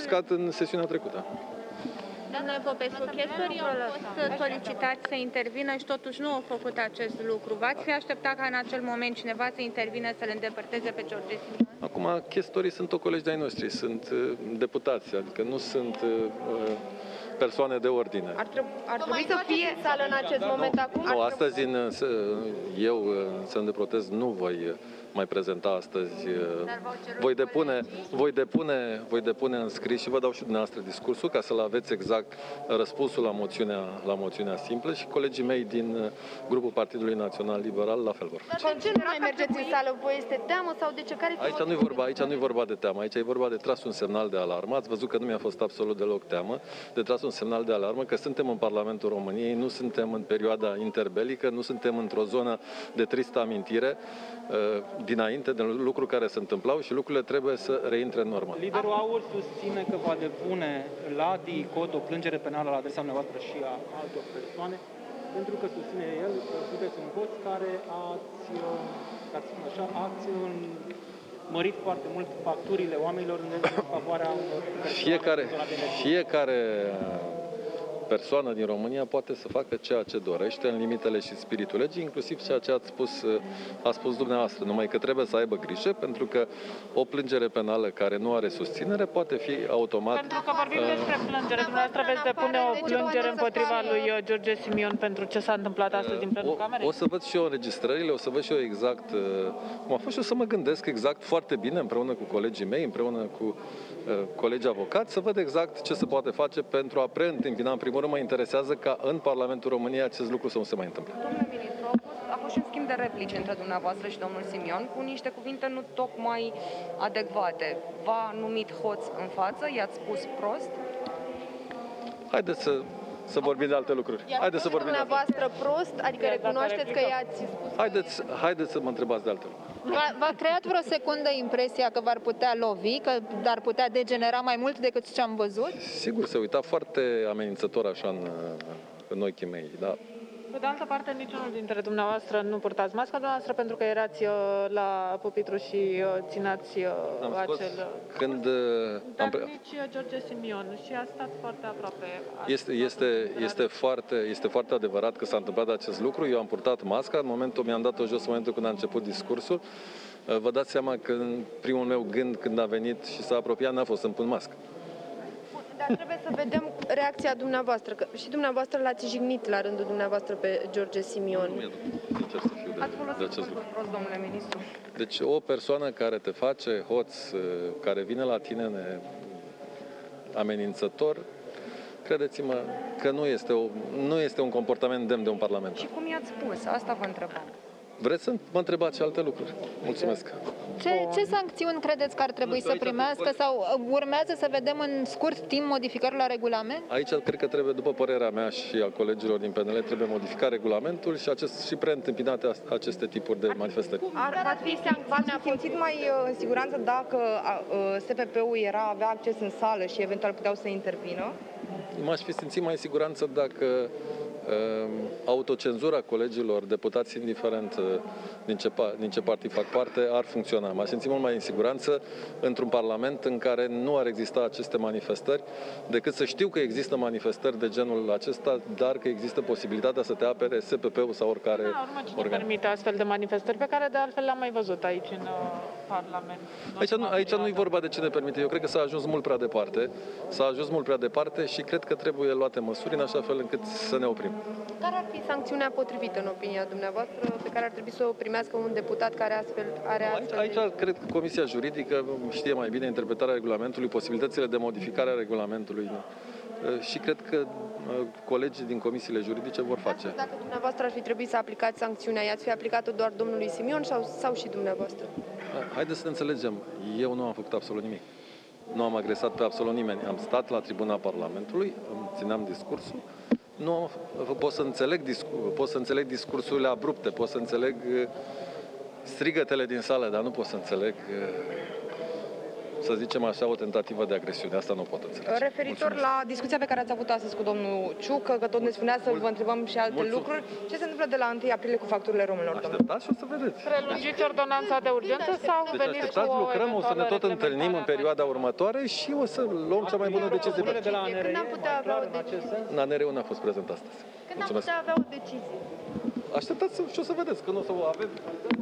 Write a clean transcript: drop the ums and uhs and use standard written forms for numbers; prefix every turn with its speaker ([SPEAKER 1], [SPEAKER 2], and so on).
[SPEAKER 1] Scat în sesiunea trecută.
[SPEAKER 2] Domnule Popescu, chestorii au fost solicitați să intervină și totuși nu au făcut acest lucru. V-ați fi așteptat ca în acel moment cineva să intervină să le îndepărteze pe George Simion?
[SPEAKER 1] Acum, chestorii sunt colegi de-ai noștri, sunt deputați, adică nu sunt persoane de ordine.
[SPEAKER 3] Ar trebui să fie în sală în acest moment acum?
[SPEAKER 1] Nu, astăzi eu, în semn de protest, nu voi mai prezenta astăzi. Voi depune în scris și vă dau și dumneavoastră discursul ca să-l aveți exact răspunsul la moțiunea simplă și colegii mei din grupul Partidului Național Liberal la fel vor.
[SPEAKER 3] Dar de ce nu mai mergeți în sală? Vă este teamă sau de ce?
[SPEAKER 1] Aici nu e vorba de teamă, aici e vorba de tras un semnal de alarmă. Ați văzut că nu mi-a fost absolut deloc teamă de tras un semnal de alarmă că suntem în Parlamentul României, nu suntem în perioada interbelică, nu suntem într-o zonă de tristă amintire dinainte de lucruri care se întâmplau și lucrurile trebuie să reintre în normă.
[SPEAKER 4] Liderul AUR susține că va depune la DICOT o plângere penală la adresa dumneavoastră și a altor persoane, pentru că susține el că sunteți un hoț care ați mărit foarte mult facturile oamenilor în favoarea unor
[SPEAKER 1] fiecare persoană din România poate să facă ceea ce dorește în limitele și spiritul legii, inclusiv ceea ce a spus dumneavoastră, numai că trebuie să aibă grijă, pentru că o plângere penală care nu are susținere poate fi automat...
[SPEAKER 5] Pentru că vorbim despre plângere, dumneavoastră veți depune o plângere împotriva lui George Simion pentru ce s-a întâmplat astăzi din plenul Camerei?
[SPEAKER 1] O să văd și eu înregistrările, o să văd și eu exact cum a fost și o să mă gândesc exact foarte bine împreună cu colegii mei, împreună cu colegii avocați, să văd exact ce se poate face pentru a preîntâmpina. În primul rând mă interesează ca în Parlamentul României acest lucru să nu se mai întâmple.
[SPEAKER 6] Domnule ministru, a fost și un schimb de replici între dumneavoastră și domnul Simion cu niște cuvinte nu tocmai adecvate. V-a numit hoț în față, i-ați spus prost?
[SPEAKER 1] Haideți să vorbim de alte lucruri. Haideți să vorbim
[SPEAKER 3] dumneavoastră prost? Adică recunoașteți că i-ați spus...
[SPEAKER 1] Haideți să mă întrebați de alte lucruri.
[SPEAKER 7] V-a creat vreo secundă impresia că v-ar putea lovi, că ar putea degenera mai mult decât ce am văzut?
[SPEAKER 1] Sigur, se uita foarte amenințător așa în ochii mei, da.
[SPEAKER 5] Pe de altă parte, niciunul dintre dumneavoastră nu purtați masca dumneavoastră pentru că erați la pupitru și țineați acel... Dar nici George Simion și a stat foarte aproape.
[SPEAKER 1] Este foarte adevărat că s-a întâmplat acest lucru. Eu am purtat masca, mi-am dat-o jos în momentul când a început discursul. Vă dați seama că primul meu gând când a venit și s-a apropiat n-a fost să-mi pun masca.
[SPEAKER 3] Dar trebuie să vedem reacția dumneavoastră, că și dumneavoastră l-ați jignit la rândul dumneavoastră pe George Simion.
[SPEAKER 1] Nu mi-e sincer să fiu de acest lucru.
[SPEAKER 6] Prost, domnule ministru.
[SPEAKER 1] Deci o persoană care te face hoț, care vine la tine amenințător, credeți-mă că nu este un comportament demn de un parlamentar.
[SPEAKER 6] Și cum i-ați spus? Asta vă întrebam.
[SPEAKER 1] Vreți să mă întrebați și alte lucruri? Mulțumesc.
[SPEAKER 7] Ce sancțiuni credeți că ar trebui să primească sau urmează să vedem în scurt timp modificări la regulament?
[SPEAKER 1] Aici cred că trebuie, după părerea mea și a colegilor din PNL, trebuie modificat regulamentul și preîntâmpinate aceste tipuri de manifestări.
[SPEAKER 6] V-ați simțit mai în siguranță dacă SPP-ul avea acces în sală și eventual puteau să intervină?
[SPEAKER 1] M-aș fi simțit mai în siguranță dacă autocenzura colegilor, deputați indiferent din ce partid fac parte, ar funcționa. M-aș simți mult mai în siguranță într-un parlament în care nu ar exista aceste manifestări, decât să știu că există manifestări de genul acesta, dar că există posibilitatea să te apere SPP-ul sau oricare
[SPEAKER 5] organ. Permite astfel de manifestări pe care de altfel le-am mai văzut aici în Parlament.
[SPEAKER 1] Aici nu e vorba de ce ne permite. Eu cred că s-a ajuns mult prea departe. S-a ajuns mult prea departe și cred că trebuie luate măsuri în așa fel încât să ne oprim.
[SPEAKER 3] Care ar fi sancțiunea potrivită, în opinia dumneavoastră, pe care ar trebui să o primească un deputat care are astfel
[SPEAKER 1] Aici cred că Comisia Juridică știe mai bine interpretarea regulamentului, posibilitățile de modificare a regulamentului și cred că colegii din comisiile juridice vor face.
[SPEAKER 3] Dacă dumneavoastră ar fi trebuit să aplicați sancțiunea, i-ați fi aplicat-o doar domnului Simion sau și dumneavoastră?
[SPEAKER 1] Haideți să ne înțelegem. Eu nu am făcut absolut nimic. Nu am agresat pe absolut nimeni. Am stat la tribuna Parlamentului, îmi țineam discursul. Pot să înțeleg discursurile abrupte, pot să înțeleg strigătele din sală, dar nu pot să înțeleg să zicem așa, o tentativă de agresiune. Asta nu pot înțelege.
[SPEAKER 6] Referitor la discuția pe care ați avut astăzi cu domnul Ciucă, că tot ne spunea să vă întrebăm și alte lucruri, ce se întâmplă de la 1 aprilie cu facturile românilor?
[SPEAKER 1] Așteptați și o să vedeți.
[SPEAKER 5] Prelungiți ordonanța de urgență sau
[SPEAKER 1] Deci
[SPEAKER 5] veniți
[SPEAKER 1] așteptați,
[SPEAKER 5] cu o
[SPEAKER 1] lucrăm, o să ne tot
[SPEAKER 5] eventuală
[SPEAKER 1] întâlnim în perioada următoare și o să luăm cea mai bună decizie.
[SPEAKER 4] De la ANRE,
[SPEAKER 3] Când am putea avea o
[SPEAKER 4] în acest sens?
[SPEAKER 1] ANRE-ul n-a fost prezent astăzi.
[SPEAKER 3] Când am putea avea o decizie?
[SPEAKER 1] Așteptați și o să vedeți, când o să o avem.